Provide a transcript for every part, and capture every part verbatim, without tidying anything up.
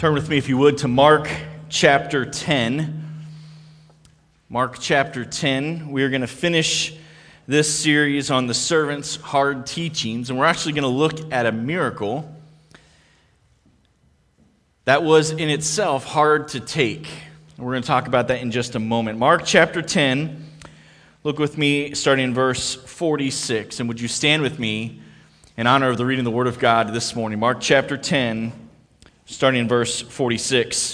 Turn with me, if you would, to Mark chapter ten. Mark chapter ten. We're going to finish this series on the servant's hard teachings, and we're actually going to look at a miracle that was in itself hard to take. And we're going to talk about that in just a moment. Mark chapter ten. Look with me, starting in verse forty-six. And would you stand with me in honor of the reading of the Word of God this morning? Mark chapter ten. Starting in verse forty-six.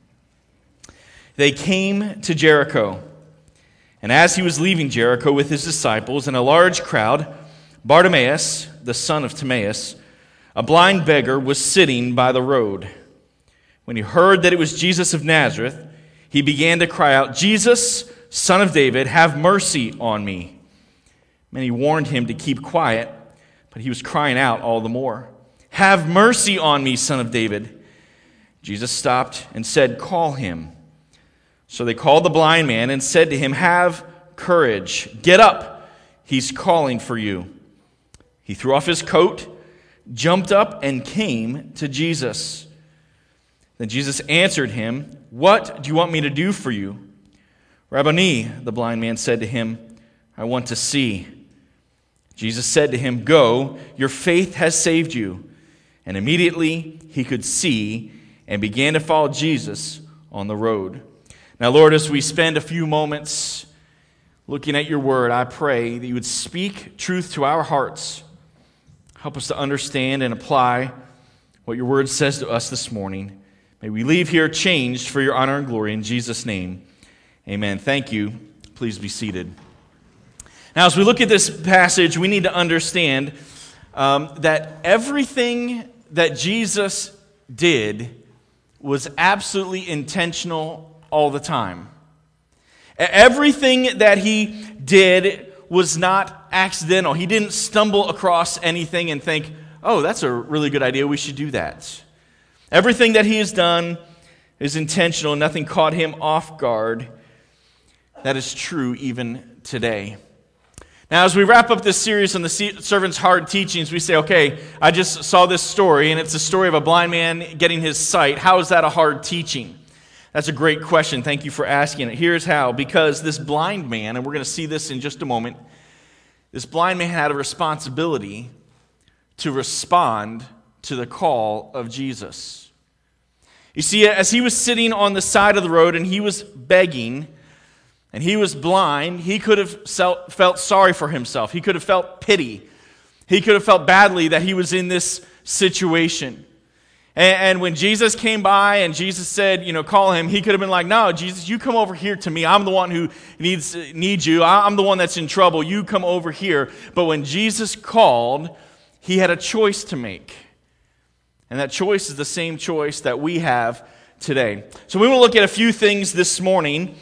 They came to Jericho, and as he was leaving Jericho with his disciples and a large crowd, Bartimaeus, the son of Timaeus, a blind beggar, was sitting by the road. When he heard that it was Jesus of Nazareth, he began to cry out, "Jesus, Son of David, have mercy on me." Many warned him to keep quiet, but he was crying out all the more, "Have mercy on me, Son of David." Jesus stopped and said, "Call him." So they called the blind man and said to him, "Have courage, get up, he's calling for you." He threw off his coat, jumped up, and came to Jesus. Then Jesus answered him, "What do you want me to do for you?" "Rabboni," the blind man said to him, "I want to see." Jesus said to him, "Go, your faith has saved you." And immediately he could see and began to follow Jesus on the road. Now, Lord, as we spend a few moments looking at your word, I pray that you would speak truth to our hearts. Help us to understand and apply what your word says to us this morning. May we leave here changed for your honor and glory. In Jesus' name, amen. Thank you. Please be seated. Now, as we look at this passage, we need to understand um, that everything that Jesus did was absolutely intentional all the time. Everything that he did was not accidental. He didn't stumble across anything and think, "Oh, that's a really good idea, we should do that." Everything that he has done is intentional. Nothing caught him off guard. That is true even today. Now, as we wrap up this series on the servant's hard teachings, we say, okay, I just saw this story, and it's the story of a blind man getting his sight. How is that a hard teaching? That's a great question. Thank you for asking it. Here's how. Because this blind man, and we're going to see this in just a moment, this blind man had a responsibility to respond to the call of Jesus. You see, as he was sitting on the side of the road and he was begging, and he was blind, he could have felt sorry for himself. He could have felt pity. He could have felt badly that he was in this situation. And when Jesus came by and Jesus said, you know, call him, he could have been like, "No, Jesus, you come over here to me. I'm the one who needs needs you. I'm the one that's in trouble. You come over here." But when Jesus called, he had a choice to make. And that choice is the same choice that we have today. So we want to look at a few things this morning.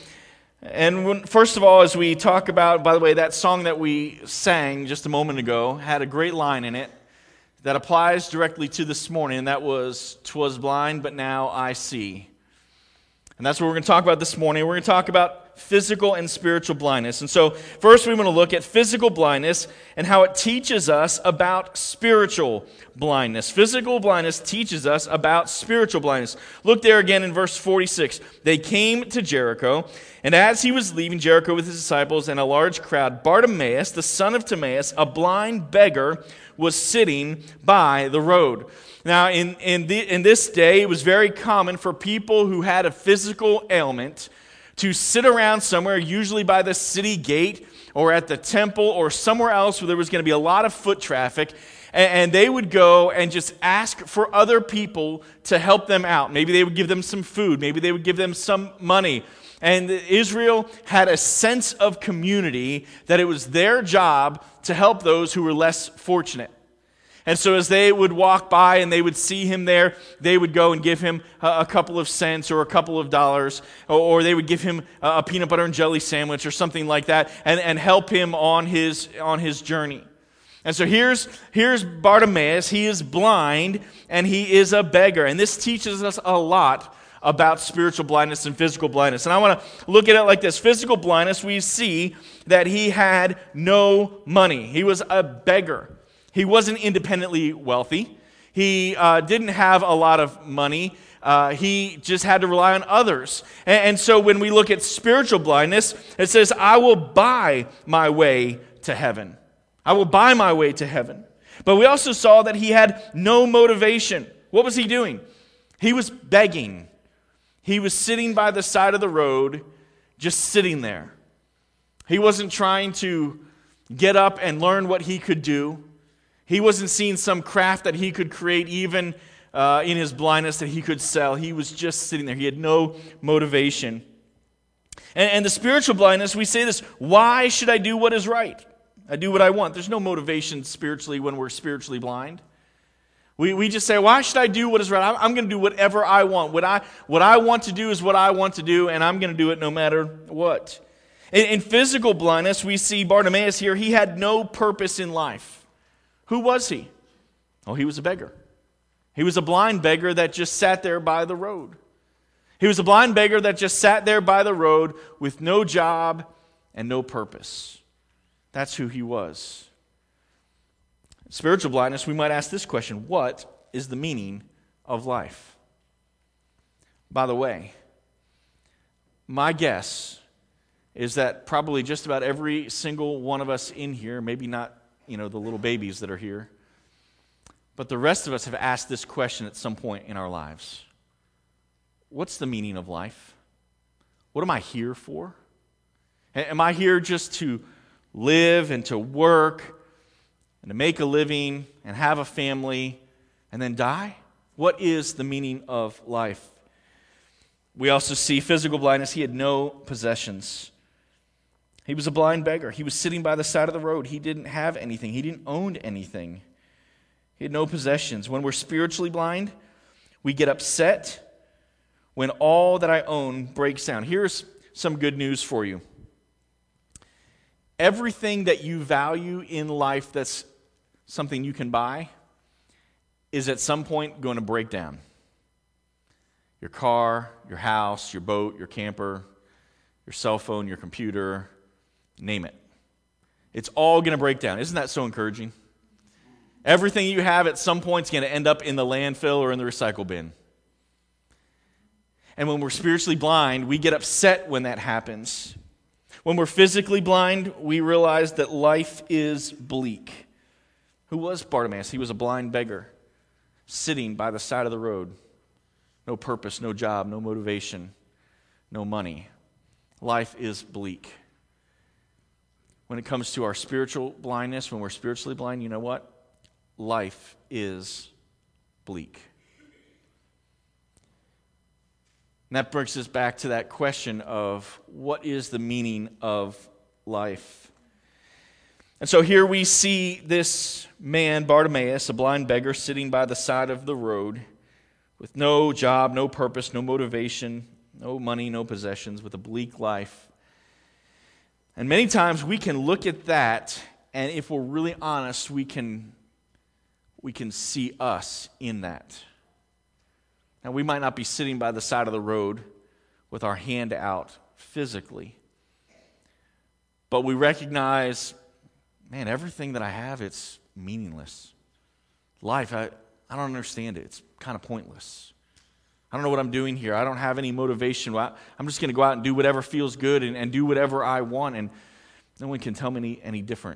And when, first of all, as we talk about, by the way, that song that we sang just a moment ago had a great line in it that applies directly to this morning, and that was, "'Twas blind, but now I see." And that's what we're going to talk about this morning. We're going to talk about physical and spiritual blindness. And so first we want to look at physical blindness and how it teaches us about spiritual blindness. Physical blindness teaches us about spiritual blindness. Look there again in verse forty-six. They came to Jericho, and as he was leaving Jericho with his disciples and a large crowd, Bartimaeus, the son of Timaeus, a blind beggar, was sitting by the road. Now, in, in, the, in this day, it was very common for people who had a physical ailment to sit around somewhere, usually by the city gate or at the temple or somewhere else where there was going to be a lot of foot traffic, and, and they would go and just ask for other people to help them out. Maybe they would give them some food. Maybe they would give them some money. And Israel had a sense of community that it was their job to help those who were less fortunate. And so as they would walk by and they would see him there, they would go and give him a couple of cents or a couple of dollars, or they would give him a peanut butter and jelly sandwich or something like that, and, and help him on his on his journey. And so here's, here's Bartimaeus. He is blind and he is a beggar. And this teaches us a lot about spiritual blindness and physical blindness. And I want to look at it like this. Physical blindness, we see that he had no money. He was a beggar. He wasn't independently wealthy. He uh, didn't have a lot of money. Uh, he just had to rely on others. And, and so when we look at spiritual blindness, it says, I will buy my way to heaven. I will buy my way to heaven. But we also saw that he had no motivation. What was he doing? He was begging. He was sitting by the side of the road, just sitting there. He wasn't trying to get up and learn what he could do. He wasn't seeing some craft that he could create even uh, in his blindness that he could sell. He was just sitting there. He had no motivation. And, and the spiritual blindness, we say this, why should I do what is right? I do what I want. There's no motivation spiritually when we're spiritually blind. We we just say, why should I do what is right? I'm, I'm going to do whatever I want. What I, what I want to do is what I want to do, and I'm going to do it no matter what. In, in physical blindness, we see Bartimaeus here. He had no purpose in life. Who was he? Oh, he was a beggar. He was a blind beggar that just sat there by the road. He was a blind beggar that just sat there by the road with no job and no purpose. That's who he was. Spiritual blindness, we might ask this question: what is the meaning of life? By the way, my guess is that probably just about every single one of us in here, maybe not, you know, the little babies that are here, but the rest of us have asked this question at some point in our lives. What's the meaning of life? What am I here for? Am I here just to live and to work and to make a living and have a family and then die? What is the meaning of life? We also see physical blindness. He had no possessions. He was a blind beggar. He was sitting by the side of the road. He didn't have anything. He didn't own anything. He had no possessions. When we're spiritually blind, we get upset when all that I own breaks down. Here's some good news for you. Everything that you value in life that's something you can buy is at some point going to break down. Your car, your house, your boat, your camper, your cell phone, your computer, name it. It's all going to break down. Isn't that so encouraging? Everything you have at some point is going to end up in the landfill or in the recycle bin. And when we're spiritually blind, we get upset when that happens. When we're physically blind, we realize that life is bleak. Who was Bartimaeus? He was a blind beggar, sitting by the side of the road. No purpose, no job, no motivation, no money. Life is bleak. When it comes to our spiritual blindness, when we're spiritually blind, you know what? Life is bleak. And that brings us back to that question of what is the meaning of life? And so here we see this man, Bartimaeus, a blind beggar, sitting by the side of the road with no job, no purpose, no motivation, no money, no possessions, with a bleak life. And many times we can look at that, and if we're really honest, we can, we can see us in that. Now, we might not be sitting by the side of the road with our hand out physically, but we recognize, man, everything that I have, it's meaningless. Life, I, I don't understand it. It's kind of pointless. I don't know what I'm doing here. I don't have any motivation. I'm just going to go out and do whatever feels good and, and do whatever I want, and no one can tell me any, any different.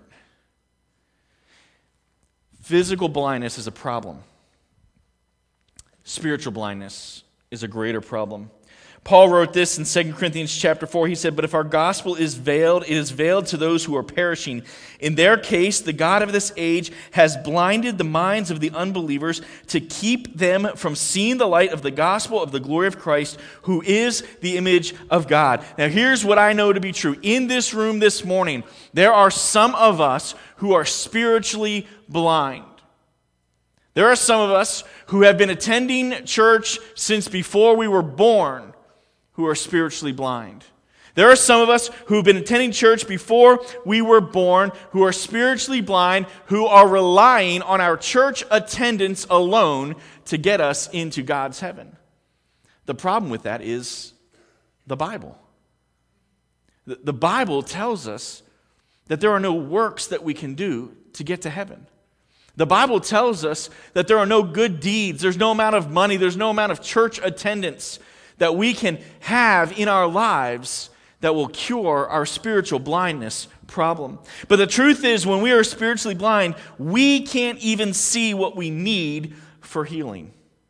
Physical blindness is a problem. Spiritual blindness is a greater problem. Paul wrote this in Second Corinthians chapter four. He said, "But if our gospel is veiled, it is veiled to those who are perishing. In their case, the God of this age has blinded the minds of the unbelievers to keep them from seeing the light of the gospel of the glory of Christ, who is the image of God." Now, here's what I know to be true. In this room this morning, there are some of us who are spiritually blind. There are some of us who have been attending church since before we were born who are spiritually blind. There are some of us who have been attending church before we were born who are spiritually blind, who are relying on our church attendance alone to get us into God's heaven. The problem with that is the Bible. The Bible tells us that there are no works that we can do to get to heaven. The Bible tells us that there are no good deeds, there's no amount of money, there's no amount of church attendance that we can have in our lives that will cure our spiritual blindness problem. But the truth is, when we are spiritually blind, we can't even see what we need for healing.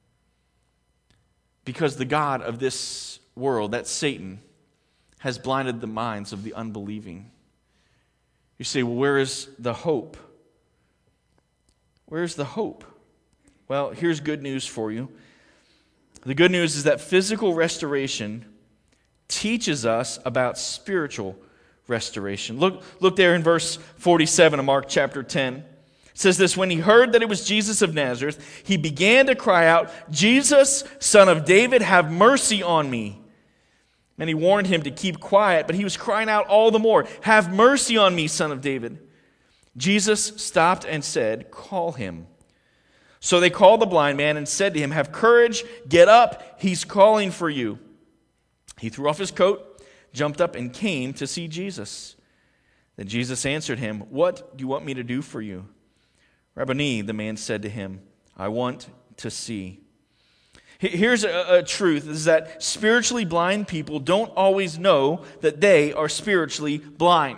Because the God of this world, that Satan, has blinded the minds of the unbelieving. You say, well, where is the hope? Where's the hope? Well, here's good news for you. The good news is that physical restoration teaches us about spiritual restoration. Look, look there in verse forty-seven of Mark chapter ten. It says this, when he heard that it was Jesus of Nazareth, he began to cry out, Jesus, Son of David, have mercy on me. And he warned him to keep quiet, but he was crying out all the more, have mercy on me, Son of David. Jesus stopped and said, call him. So they called the blind man and said to him, have courage, get up, he's calling for you. He threw off his coat, jumped up, and came to see Jesus. Then Jesus answered him, what do you want me to do for you? Rabboni, the man said to him, I want to see. Here's a, a truth, is that spiritually blind people don't always know that they are spiritually blind.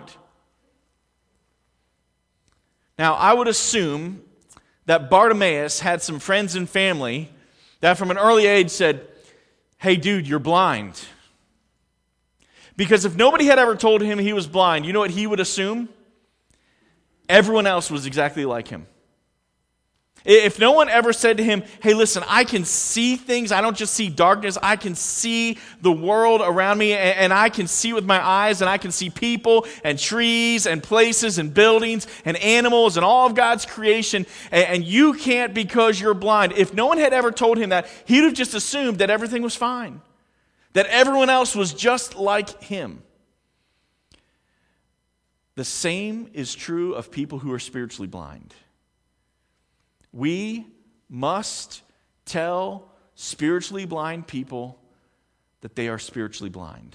Now, I would assume that Bartimaeus had some friends and family that from an early age said, hey, dude, you're blind. Because if nobody had ever told him he was blind, you know what he would assume? Everyone else was exactly like him. If no one ever said to him, hey, listen, I can see things. I don't just see darkness. I can see the world around me, and I can see with my eyes, and I can see people and trees and places and buildings and animals and all of God's creation, and you can't because you're blind. If no one had ever told him that, he'd have just assumed that everything was fine, that everyone else was just like him. The same is true of people who are spiritually blind. We must tell spiritually blind people that they are spiritually blind.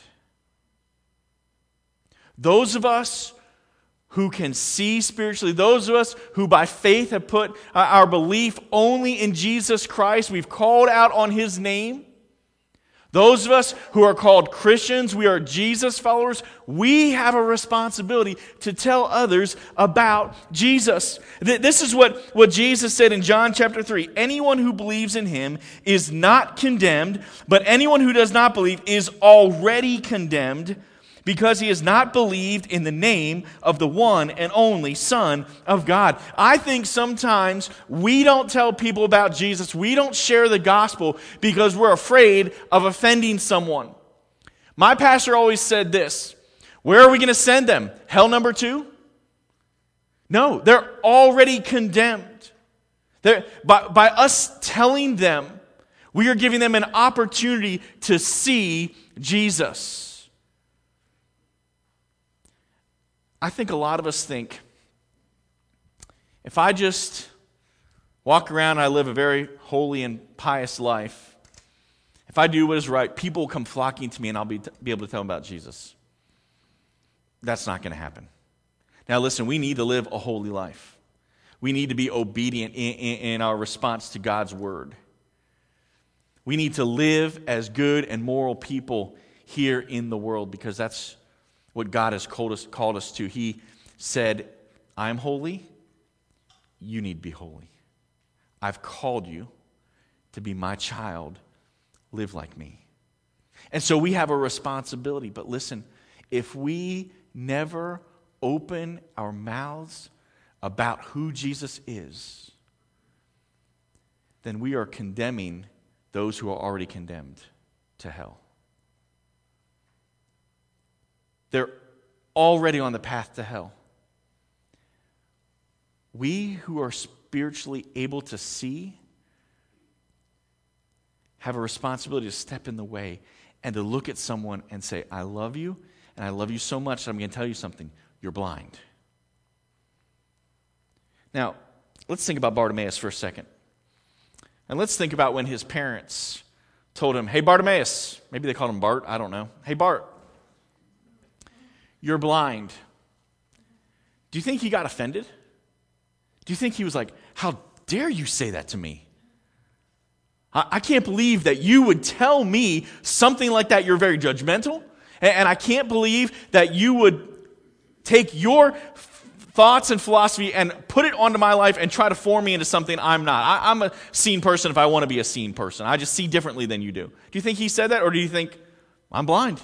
Those of us who can see spiritually, those of us who by faith have put our belief only in Jesus Christ, we've called out on His name. Those of us who are called Christians, we are Jesus followers, we have a responsibility to tell others about Jesus. This is what, what Jesus said in John chapter three. Anyone who believes in Him is not condemned, but anyone who does not believe is already condemned, because he has not believed in the name of the one and only Son of God. I think sometimes we don't tell people about Jesus, we don't share the gospel because we're afraid of offending someone. My pastor always said this, where are we going to send them? Hell number two? No, they're already condemned. They're, by, by us telling them, we are giving them an opportunity to see Jesus. I think a lot of us think, if I just walk around and I live a very holy and pious life, if I do what is right, people will come flocking to me and I'll be, be able to tell them about Jesus. That's not going to happen. Now listen, we need to live a holy life. We need to be obedient in, in, in our response to God's word. We need to live as good and moral people here in the world, because that's what God has called us, called us to. He said, I'm holy, you need to be holy. I've called you to be my child, live like me. And so we have a responsibility. But listen, if we never open our mouths about who Jesus is, then we are condemning those who are already condemned to hell. They're already on the path to hell. We who are spiritually able to see have a responsibility to step in the way and to look at someone and say, I love you, and I love you so much that I'm going to tell you something. You're blind. Now, let's think about Bartimaeus for a second. And let's think about when his parents told him, hey, Bartimaeus, maybe they called him Bart, I don't know. Hey, Bart, you're blind. Do you think he got offended? Do you think he was like, how dare you say that to me? I, I can't believe that you would tell me something like that. You're very judgmental. And, and I can't believe that you would take your thoughts and philosophy and put it onto my life and try to form me into something I'm not. I, I'm a seen person if I want to be a seen person. I just see differently than you do. Do you think he said that, or do you think I'm blind?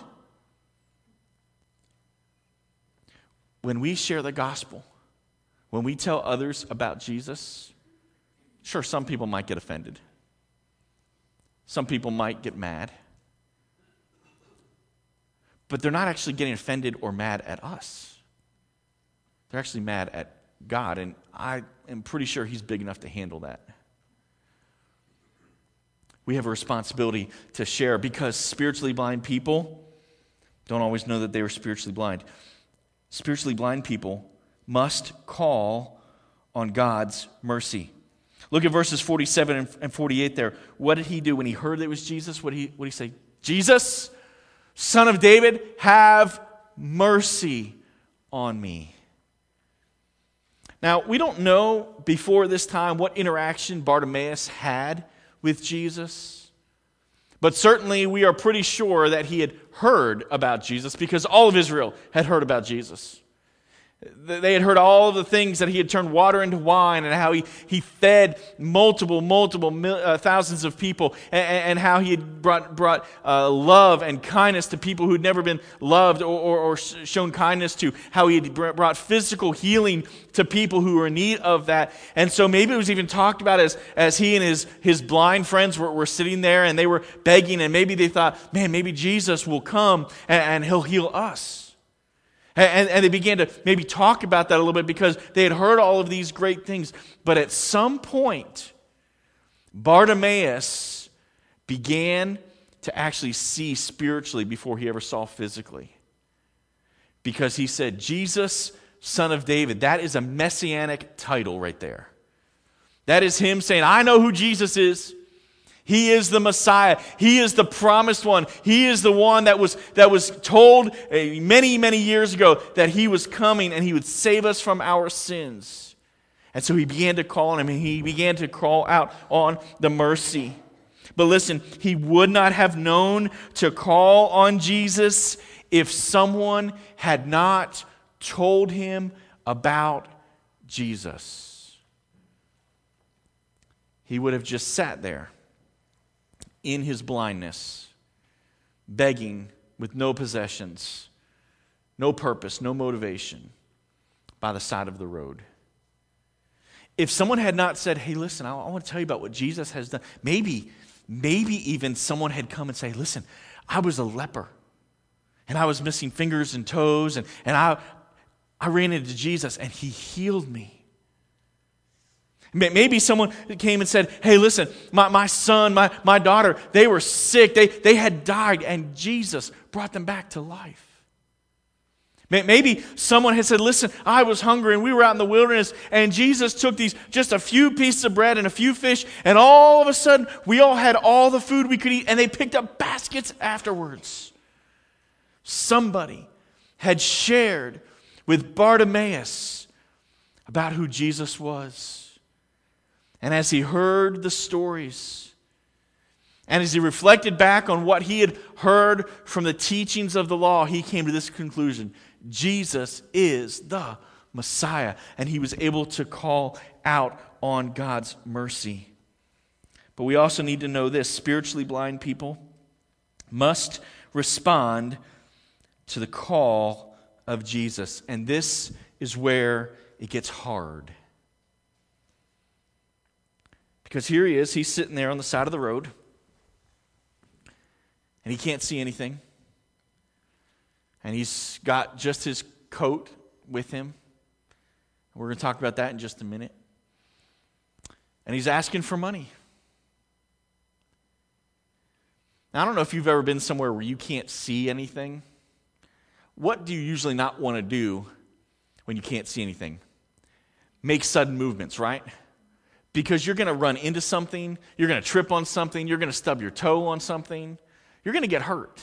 When we share the gospel, when we tell others about Jesus, sure, some people might get offended. Some people might get mad. But they're not actually getting offended or mad at us. They're actually mad at God, and I am pretty sure he's big enough to handle that. We have a responsibility to share because spiritually blind people don't always know that they were spiritually blind. Spiritually blind people must call on God's mercy. Look at verses forty-seven and forty-eight there. What did he do when he heard that it was Jesus? What did he, what did he say? Jesus, Son of David, have mercy on me. Now, we don't know before this time what interaction Bartimaeus had with Jesus, but certainly we are pretty sure that he had heard about Jesus because all of Israel had heard about Jesus. They had heard all of the things that he had turned water into wine and how he, he fed multiple, multiple mil, uh, thousands of people and, and how he had brought, brought uh, love and kindness to people who had never been loved or, or, or shown kindness to, how he had brought physical healing to people who were in need of that. And so maybe it was even talked about as, as he and his, his blind friends were, were sitting there and they were begging, and maybe they thought, man, maybe Jesus will come and, and he'll heal us. And, and they began to maybe talk about that a little bit because they had heard all of these great things. But at some point, Bartimaeus began to actually see spiritually before he ever saw physically. Because he said, Jesus, Son of David. That is a messianic title right there. That is him saying, I know who Jesus is. He is the Messiah. He is the promised one. He is the one that was, that was told many, many years ago that he was coming and he would save us from our sins. And so he began to call on him and he began to call out on the mercy. But listen, he would not have known to call on Jesus if someone had not told him about Jesus. He would have just sat there in his blindness, begging with no possessions, no purpose, no motivation, by the side of the road. If someone had not said, hey, listen, I, I want to tell you about what Jesus has done, maybe, maybe even someone had come and say, listen, I was a leper, and I was missing fingers and toes, and, and I, I ran into Jesus, and he healed me. Maybe someone came and said, hey, listen, my, my son, my, my daughter, they were sick. They, they had died, and Jesus brought them back to life. Maybe someone had said, listen, I was hungry, and we were out in the wilderness, and Jesus took these just a few pieces of bread and a few fish, and all of a sudden, we all had all the food we could eat, and they picked up baskets afterwards. Somebody had shared with Bartimaeus about who Jesus was. And as he heard the stories, and as he reflected back on what he had heard from the teachings of the law, he came to this conclusion: Jesus is the Messiah. And he was able to call out on God's mercy. But we also need to know this: spiritually blind people must respond to the call of Jesus. And this is where it gets hard. Because here he is, he's sitting there on the side of the road, and he can't see anything. And he's got just his coat with him. We're going to talk about that in just a minute. And he's asking for money. Now, I don't know if you've ever been somewhere where you can't see anything. What do you usually not want to do when you can't see anything? Make sudden movements, right? Because you're going to run into something, you're going to trip on something, you're going to stub your toe on something, you're going to get hurt.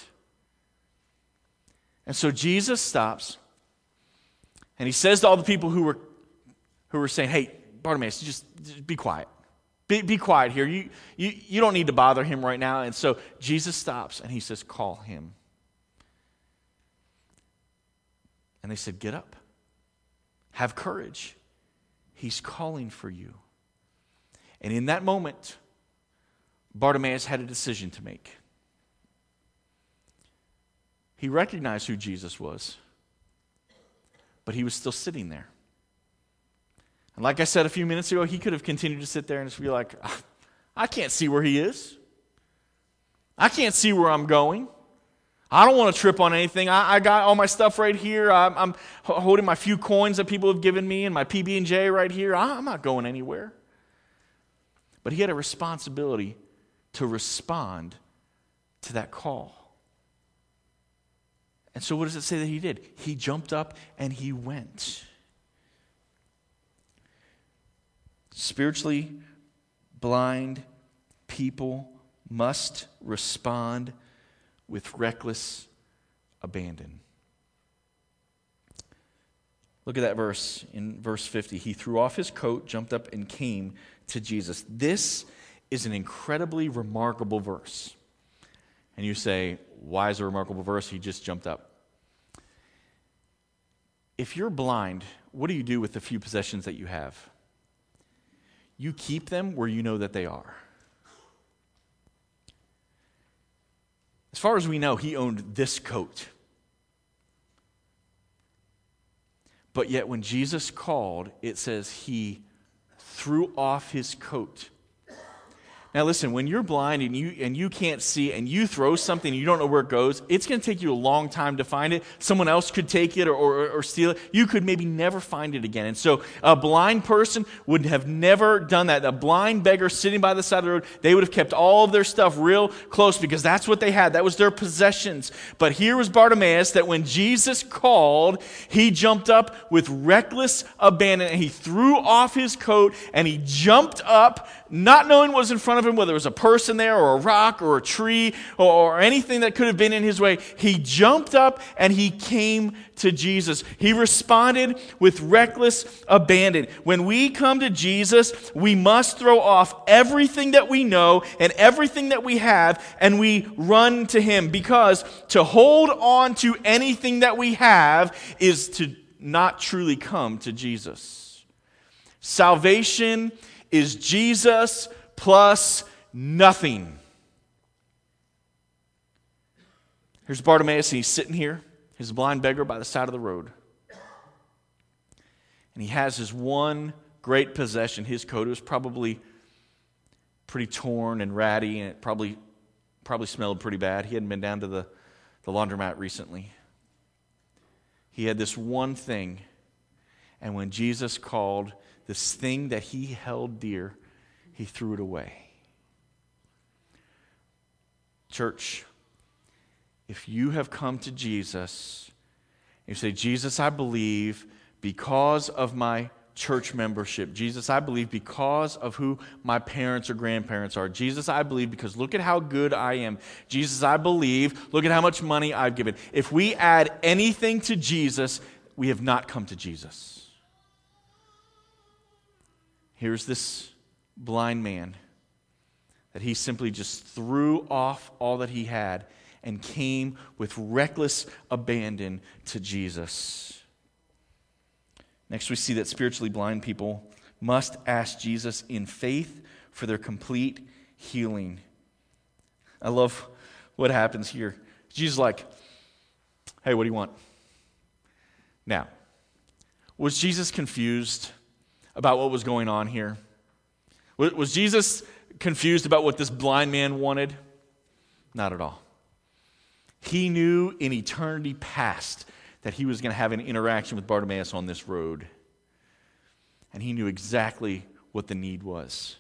And so Jesus stops, and he says to all the people who were who were saying, hey, Bartimaeus, just, just be quiet. Be, be quiet here. You, you, you don't need to bother him right now. And so Jesus stops and he says, call him. And they said, get up. Have courage. He's calling for you. And in that moment, Bartimaeus had a decision to make. He recognized who Jesus was, but he was still sitting there. And like I said a few minutes ago, he could have continued to sit there and just be like, I can't see where he is. I can't see where I'm going. I don't want to trip on anything. I, I got all my stuff right here. I'm, I'm holding my few coins that people have given me and my P B and J right here. I'm not going anywhere. But he had a responsibility to respond to that call. And so what does it say that he did? He jumped up and he went. Spiritually blind people must respond with reckless abandon. Look at that verse in verse fifty. He threw off his coat, jumped up, and came to Jesus. This is an incredibly remarkable verse. And you say, why is it a remarkable verse? He just jumped up. If you're blind, what do you do with the few possessions that you have? You keep them where you know that they are. As far as we know, he owned this coat. But yet when Jesus called, it says he threw off his coat. Now listen, when you're blind and you and you can't see and you throw something and you don't know where it goes, it's going to take you a long time to find it. Someone else could take it or, or, or steal it. You could maybe never find it again. And so a blind person would have never done that. A blind beggar sitting by the side of the road, they would have kept all of their stuff real close because that's what they had. That was their possessions. But here was Bartimaeus that when Jesus called, he jumped up with reckless abandon and he threw off his coat and he jumped up, not knowing what was in front of him, whether it was a person there or a rock or a tree or, or anything that could have been in his way. He jumped up and he came to Jesus. He responded with reckless abandon. When we come to Jesus, we must throw off everything that we know and everything that we have and we run to him, because to hold on to anything that we have is to not truly come to Jesus. Salvation is Jesus plus nothing. Here's Bartimaeus, and he's sitting here, his blind beggar by the side of the road. And he has his one great possession, his coat. It was probably pretty torn and ratty, and it probably probably smelled pretty bad. He hadn't been down to the, the laundromat recently. He had this one thing, and when Jesus called, this thing that he held dear, he threw it away. Church, if you have come to Jesus, you say, Jesus, I believe because of my church membership. Jesus, I believe because of who my parents or grandparents are. Jesus, I believe because look at how good I am. Jesus, I believe, look at how much money I've given. If we add anything to Jesus, we have not come to Jesus. Here's this blind man that he simply just threw off all that he had and came with reckless abandon to Jesus. Next, we see that spiritually blind people must ask Jesus in faith for their complete healing. I love what happens here. Jesus is like, hey, what do you want? Now, was Jesus confused about what was going on here? Was Jesus confused about what this blind man wanted? Not at all. He knew in eternity past that he was going to have an interaction with Bartimaeus on this road. And he knew exactly what the need was.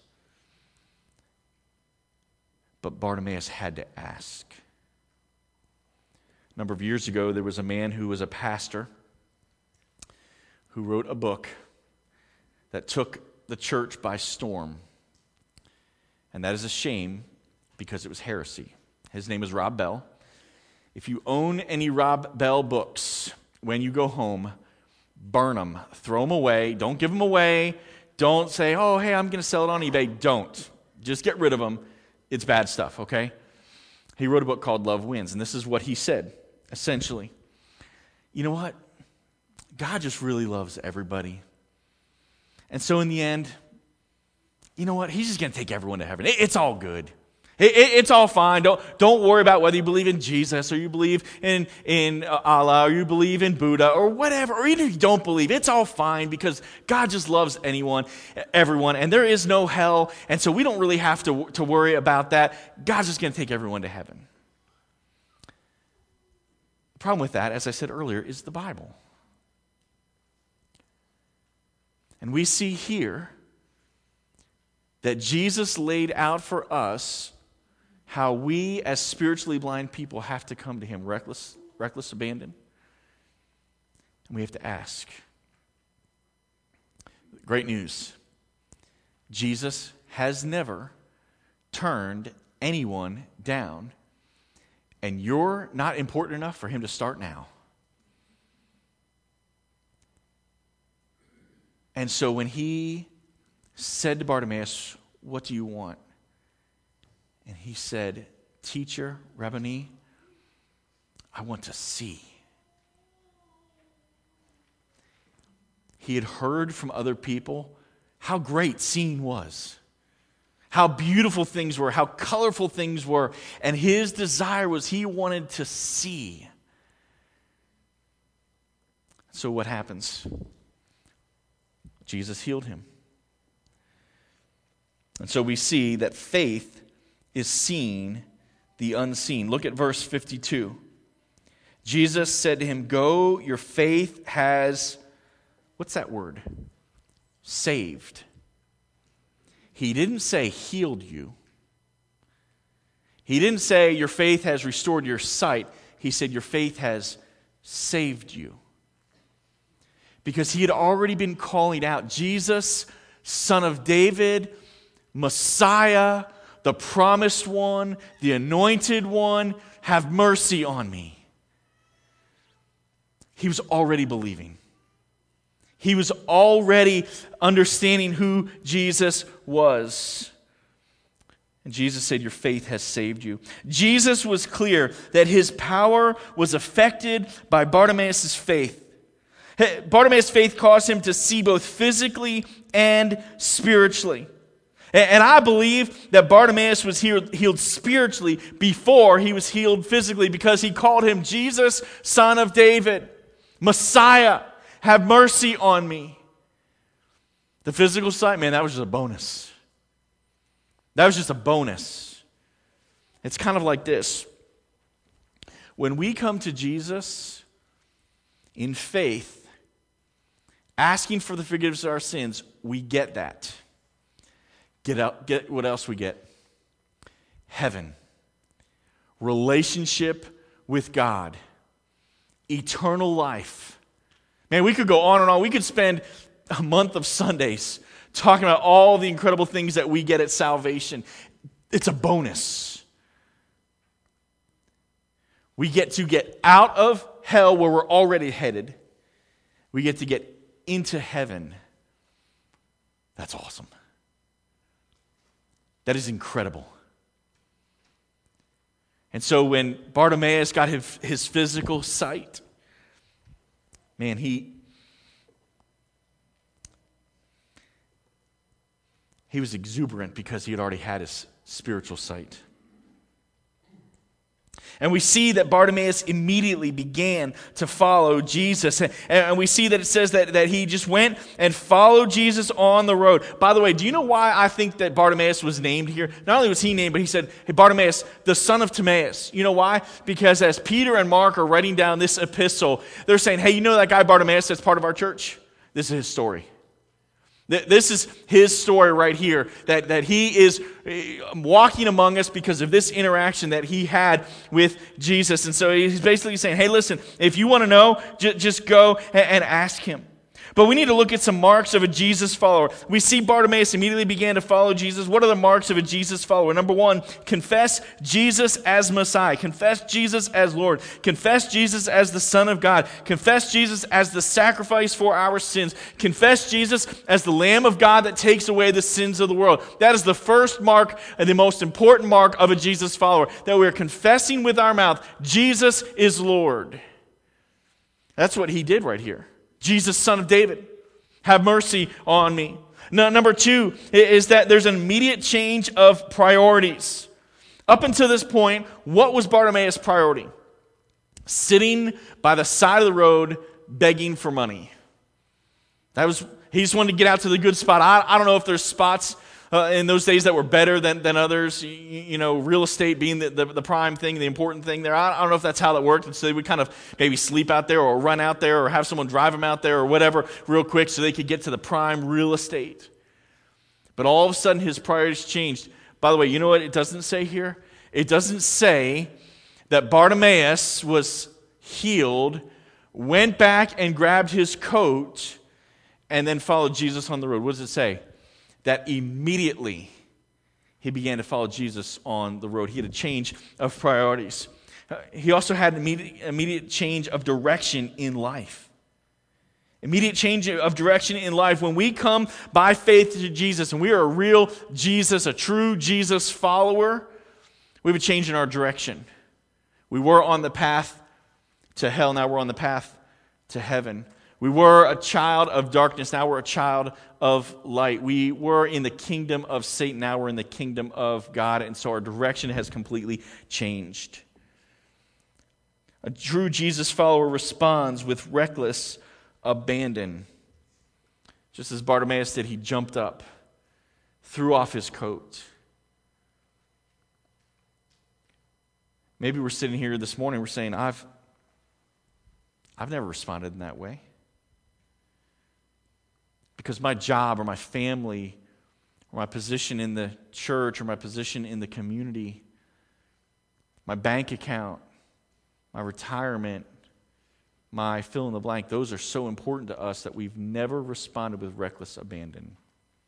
But Bartimaeus had to ask. A number of years ago, there was a man who was a pastor who wrote a book that took the church by storm. And that is a shame because it was heresy. His name is Rob Bell. If you own any Rob Bell books, when you go home, burn them, throw them away, don't give them away, Don't say, oh, hey, I'm going to sell it on eBay. Don't. Just get rid of them. It's bad stuff, okay? He wrote a book called Love Wins, and this is what he said, essentially. You know what? God just really loves everybody. And so in the end, you know what? He's just going to take everyone to heaven. It, it's all good. It, it, it's all fine. Don't, don't worry about whether you believe in Jesus or you believe in, in Allah or you believe in Buddha or whatever, or even if you don't believe. It's all fine because God just loves anyone, everyone, and there is no hell, and so we don't really have to, to worry about that. God's just going to take everyone to heaven. The problem with that, as I said earlier, is the Bible. And we see here that Jesus laid out for us how we as spiritually blind people have to come to him, reckless, reckless abandon. And we have to ask. Great news. Jesus has never turned anyone down, and you're not important enough for him to start now. And so when he said to Bartimaeus, what do you want? And he said, Teacher, Rabboni, I want to see. He had heard from other people how great seeing was, how beautiful things were, how colorful things were, and his desire was he wanted to see. So what happens? Jesus healed him. And so we see that faith is seeing the unseen. Look at verse fifty-two. Jesus said to him, Go, your faith has, what's that word? Saved. He didn't say healed you. He didn't say your faith has restored your sight. He said your faith has saved you. Because he had already been calling out, Jesus, Son of David, Messiah, the promised one, the anointed one, have mercy on me. He was already believing. He was already understanding who Jesus was. And Jesus said, your faith has saved you. Jesus was clear that his power was affected by Bartimaeus' faith. Bartimaeus' faith caused him to see both physically and spiritually. And I believe that Bartimaeus was healed, healed spiritually before he was healed physically, because he called him Jesus, Son of David, Messiah, have mercy on me. The physical sight, man, that was just a bonus. That was just a bonus. It's kind of like this. When we come to Jesus in faith, asking for the forgiveness of our sins, we get that. Get out, get what else we get? Heaven. Relationship with God. Eternal life. Man, we could go on and on. We could spend a month of Sundays talking about all the incredible things that we get at salvation. It's a bonus. We get to get out of hell where we're already headed. We get to get into heaven. That's awesome. That is incredible. And so when Bartimaeus got his, his physical sight, man, he he was exuberant because he had already had his spiritual sight. And we see that Bartimaeus immediately began to follow Jesus. And we see that it says that, that he just went and followed Jesus on the road. By the way, do you know why I think that Bartimaeus was named here? Not only was he named, but he said, hey, Bartimaeus, the son of Timaeus. You know why? Because as Peter and Mark are writing down this epistle, they're saying, hey, you know that guy Bartimaeus that's part of our church? This is his story. This is his story right here, that, that he is walking among us because of this interaction that he had with Jesus. And so he's basically saying, hey, listen, if you want to know, j- just go and, and ask him. But we need to look at some marks of a Jesus follower. We see Bartimaeus immediately began to follow Jesus. What are the marks of a Jesus follower? Number one, confess Jesus as Messiah. Confess Jesus as Lord. Confess Jesus as the Son of God. Confess Jesus as the sacrifice for our sins. Confess Jesus as the Lamb of God that takes away the sins of the world. That is the first mark and the most important mark of a Jesus follower, that we are confessing with our mouth, Jesus is Lord. That's what he did right here. Jesus, Son of David, have mercy on me. Now, number two is that there's an immediate change of priorities. Up until this point, what was Bartimaeus' priority? Sitting by the side of the road begging for money. That was, he just wanted to get out to the good spot. I, I don't know if there's spots Uh, in those days that were better than, than others, you, you know, real estate being the, the, the prime thing, the important thing there. I, I don't know if that's how that worked. And so they would kind of maybe sleep out there or run out there or have someone drive them out there or whatever real quick so they could get to the prime real estate. But all of a sudden his priorities changed. By the way, you know what it doesn't say here? It doesn't say that Bartimaeus was healed, went back and grabbed his coat, and then followed Jesus on the road. What does it say? That immediately he began to follow Jesus on the road. He had a change of priorities. Uh, he also had an immediate, immediate change of direction in life. Immediate change of direction in life. When we come by faith to Jesus and we are a real Jesus, a true Jesus follower, we have a change in our direction. We were on the path to hell, now we're on the path to heaven. We were a child of darkness, now we're a child of light. We were in the kingdom of Satan, now we're in the kingdom of God, and so our direction has completely changed. A true Jesus follower responds with reckless abandon. Just as Bartimaeus did, he jumped up, threw off his coat. Maybe we're sitting here this morning, we're saying, I've, I've never responded in that way. Because my job or my family or my position in the church or my position in the community, my bank account, my retirement, my fill in the blank, those are so important to us that we've never responded with reckless abandon.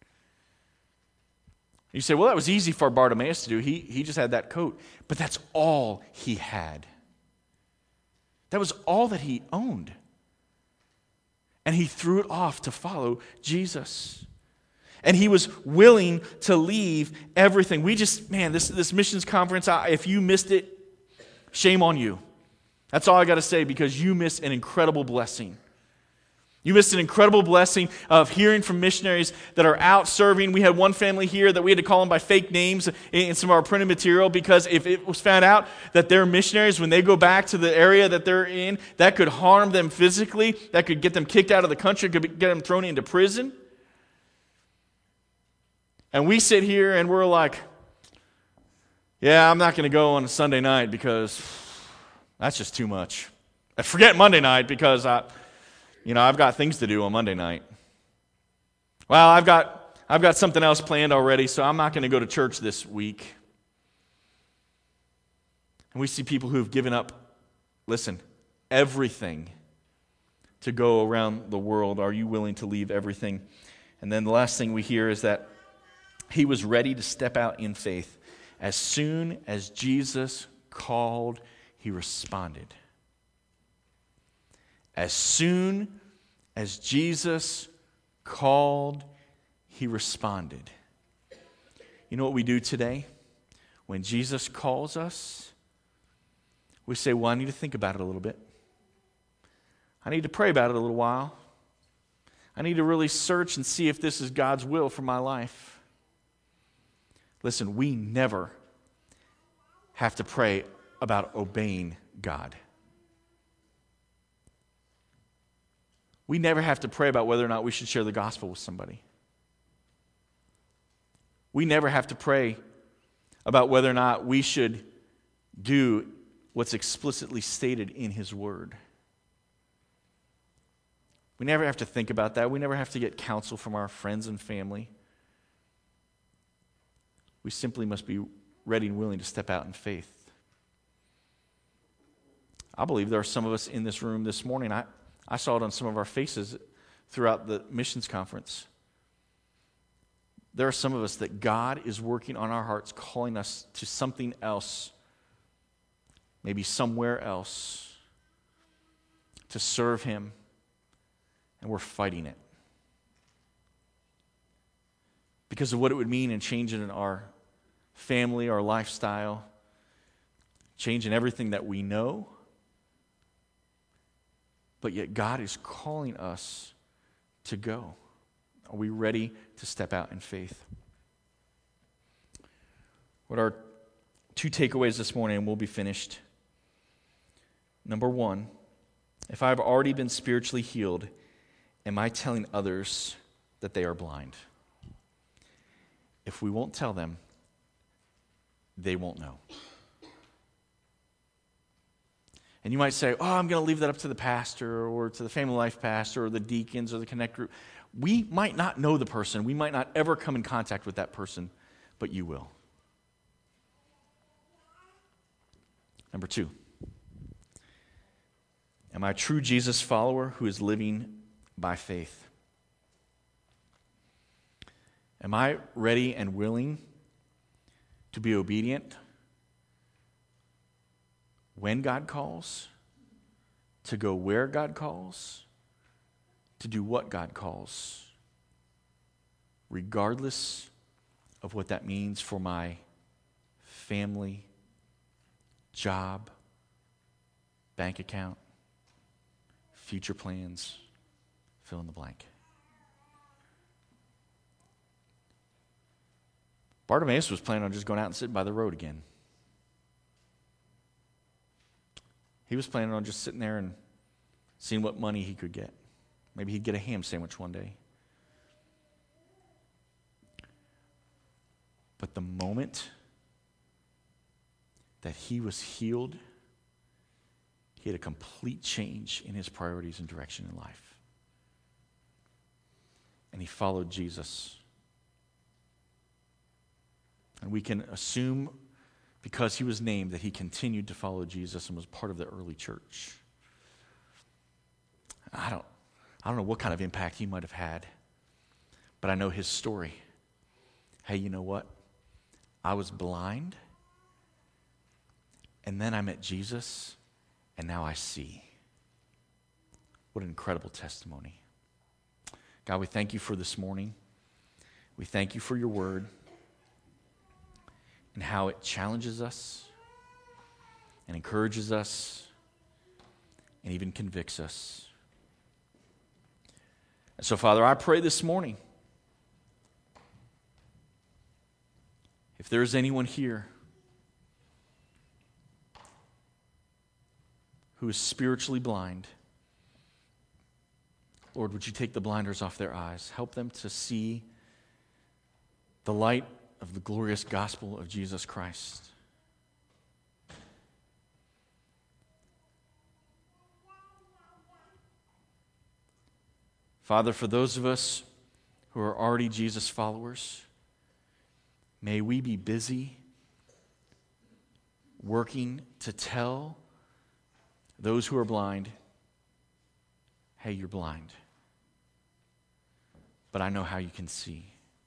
You say, well, that was easy for Bartimaeus to do. He, he just had that coat. But that's all he had. That was all that he owned. And he threw it off to follow Jesus. And he was willing to leave everything. We just, man, this, this missions conference, I, if you missed it, shame on you. That's all I got to say, because you missed an incredible blessing. You missed an incredible blessing of hearing from missionaries that are out serving. We had one family here that we had to call them by fake names in some of our printed material, because if it was found out that they're missionaries, when they go back to the area that they're in, that could harm them physically, that could get them kicked out of the country, could get them thrown into prison. And we sit here and we're like, yeah, I'm not going to go on a Sunday night because that's just too much. And forget Monday night because I... You know, I've got things to do on Monday night. Well, I've got I've got something else planned already, so I'm not going to go to church this week. And we see people who have given up, listen, everything to go around the world. Are you willing to leave everything? And then the last thing we hear is that he was ready to step out in faith. As soon as Jesus called, he responded. As soon as Jesus called, he responded. You know what we do today? When Jesus calls us, we say, well, I need to think about it a little bit. I need to pray about it a little while. I need to really search and see if this is God's will for my life. Listen, we never have to pray about obeying God. We never have to pray about whether or not we should share the gospel with somebody. We never have to pray about whether or not we should do what's explicitly stated in His Word. We never have to think about that. We never have to get counsel from our friends and family. We simply must be ready and willing to step out in faith. I believe there are some of us in this room this morning, I I saw it on some of our faces, throughout the missions conference. There are some of us that God is working on our hearts, calling us to something else, maybe somewhere else, to serve Him, and we're fighting it. Because of what it would mean in changing our family, our lifestyle, changing everything that we know. But yet God is calling us to go. Are we ready to step out in faith? What are two takeaways this morning, and we'll be finished. Number one, if I've already been spiritually healed, am I telling others that they are blind? If we won't tell them, they won't know. And you might say, oh, I'm going to leave that up to the pastor or to the family life pastor or the deacons or the connect group. We might not know the person. We might not ever come in contact with that person, but you will. Number two, am I a true Jesus follower who is living by faith? Am I ready and willing to be obedient when God calls, to go where God calls, to do what God calls, regardless of what that means for my family, job, bank account, future plans, fill in the blank. Bartimaeus was planning on just going out and sitting by the road again. He was planning on just sitting there and seeing what money he could get. Maybe he'd get a ham sandwich one day. But the moment that he was healed, he had a complete change in his priorities and direction in life. And he followed Jesus. And we can assume, because he was named, that he continued to follow Jesus and was part of the early church. I don't, I don't know what kind of impact he might have had, but I know his story. Hey, you know what? I was blind, and then I met Jesus, and now I see. What an incredible testimony. God, we thank you for this morning. We thank you for your word and how it challenges us and encourages us and even convicts us. And so, Father, I pray this morning, if there is anyone here who is spiritually blind, Lord, would you take the blinders off their eyes? Help them to see the light of the glorious gospel of Jesus Christ. Father, for those of us who are already Jesus followers, may we be busy working to tell those who are blind, hey, you're blind, but I know how you can see.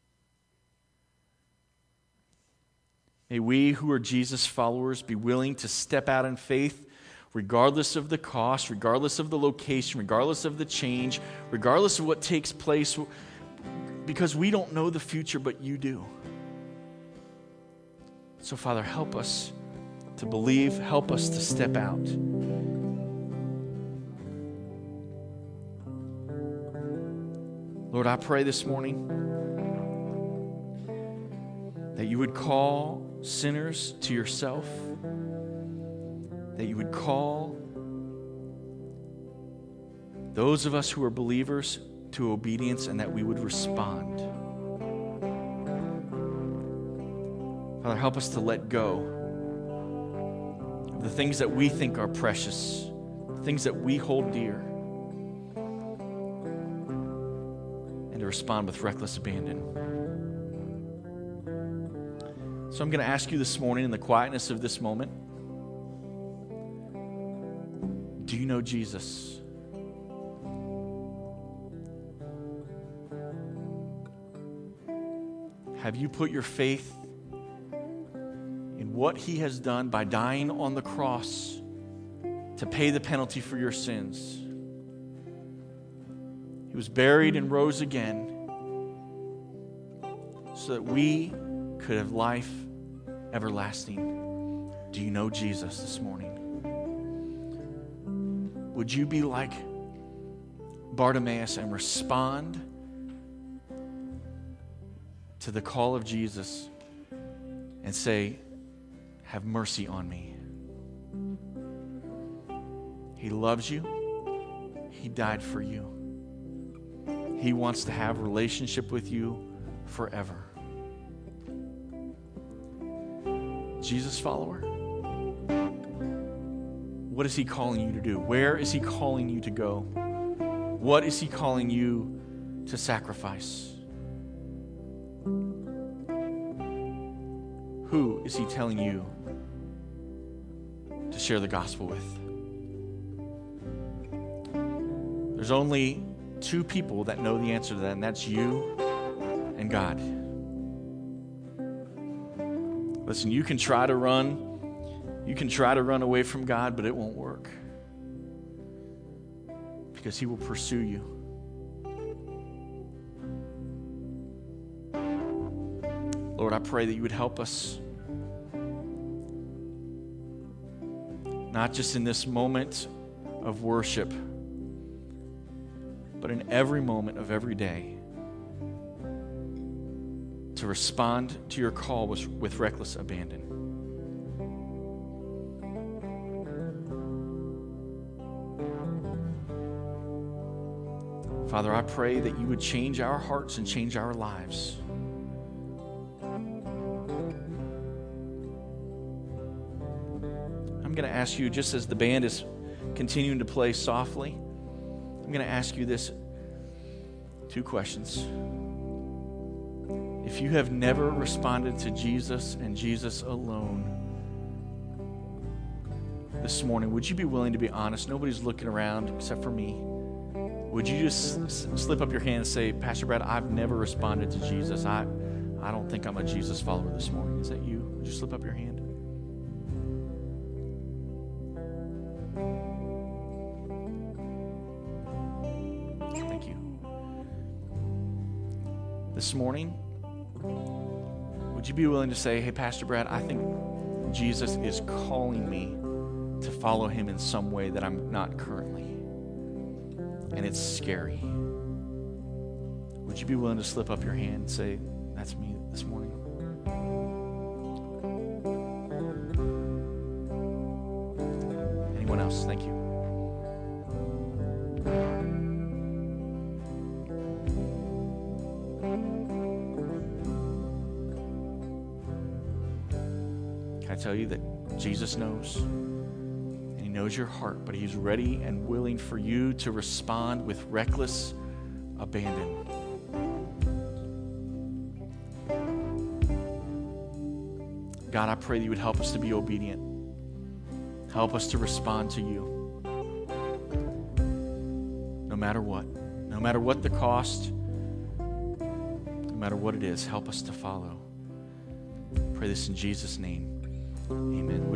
May we who are Jesus followers be willing to step out in faith regardless of the cost, regardless of the location, regardless of the change, regardless of what takes place, because we don't know the future, but you do. So, Father, help us to believe, help us to step out. Lord, I pray this morning that you would call sinners to yourself, that you would call those of us who are believers to obedience, and that we would respond. Father, help us to let go of the things that we think are precious, the things that we hold dear, and to respond with reckless abandon. So I'm going to ask you this morning, in the quietness of this moment, do you know Jesus? Have you put your faith in what he has done by dying on the cross to pay the penalty for your sins? He was buried and rose again so that we could have life everlasting. Do you know Jesus this morning? Would you be like Bartimaeus and respond to the call of Jesus and say, have mercy on me? He loves you. He died for you. He wants to have a relationship with you forever. Jesus follower, what is he calling you to do? Where is he calling you to go? What is he calling you to sacrifice? Who is he telling you to share the gospel with? There's only two people that know the answer to that, and that's you and God. Listen, you can try to run, you can try to run away from God, but it won't work. Because he will pursue you. Lord, I pray that you would help us, not just in this moment of worship, but in every moment of every day, to respond to your call with, with reckless abandon. Father, I pray that you would change our hearts and change our lives. I'm going to ask you, just as the band is continuing to play softly, I'm going to ask you this, two questions. If you have never responded to Jesus and Jesus alone this morning, would you be willing to be honest? Nobody's looking around except for me. Would you just s- slip up your hand and say, Pastor Brad, I've never responded to Jesus. I, I don't think I'm a Jesus follower this morning. Is that you? Would you slip up your hand? Thank you. This morning, would you be willing to say, hey, Pastor Brad, I think Jesus is calling me to follow him in some way that I'm not currently. And it's scary. Would you be willing to slip up your hand and say, that's me this morning? Anyone else? Thank you. Can I tell you that Jesus knows? And he knows your heart, but he's ready and willing for you to respond with reckless abandon. God, I pray that you would help us to be obedient. Help us to respond to you. No matter what. No matter what the cost. No matter what it is, help us to follow. Pray this in Jesus' name. Amen.